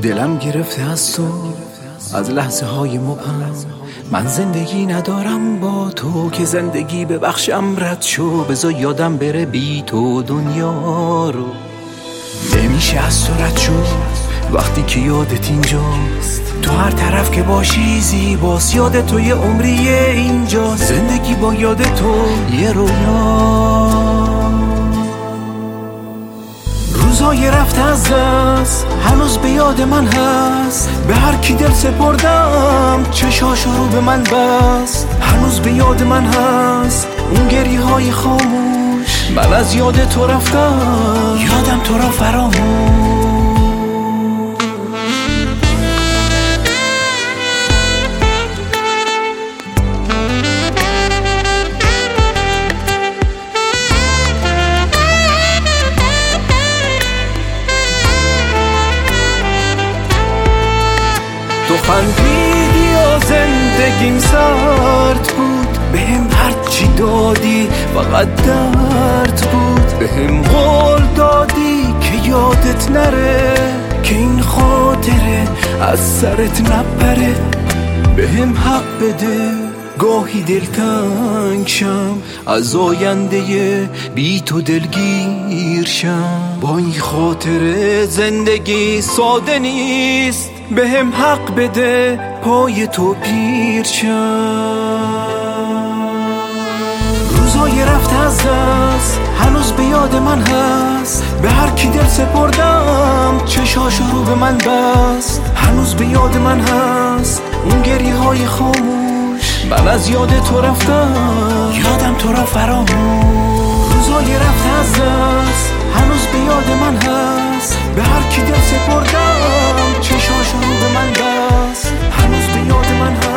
دلم گرفته از تو، از لحظه های مبهم. من زندگی ندارم با تو که زندگی ببخشم رد شو. بذار یادم بره بی تو دنیا رو. نمیشه از تو رد شو وقتی که یادت اینجاست. تو هر طرف که باشی زیباست. یاد تو یه عمریه اینجا. زندگی با یاد تو یه رویا. روزای رفت از دست هنوز به یاد من هست. به هر کی دل سپردم چشاشو رو به من بست. هنوز به یاد من هست اون گریه های خاموش. من از یاد تو رفتم یادم تو را فراموش. تو خندیدی و زندگیم سرد بود. بهم هرچی دادی فقط درد بود. بهم قول دادی که یادت نره، که این خاطره از سرت نپره. بهم حق بده گاهی دلتنگ شم، از آینده بی تو دلگیر شم. با این خاطره زندگی ساده نیست. بهم حق بده پای تو پیر شم. روزای رفت از دست هنوز به یاد من هست. به هر کی دل سپردم چشاشو رو به من بست. هنوز به یاد من هست اون گریه های خاموش. من از یاد تو رفتم یادم تو را فراموش. روزای رفت از دست هنوز به یاد من هست. به هر کی دل سپردم چشاشو رو به من بست. هنوز به یاد من هست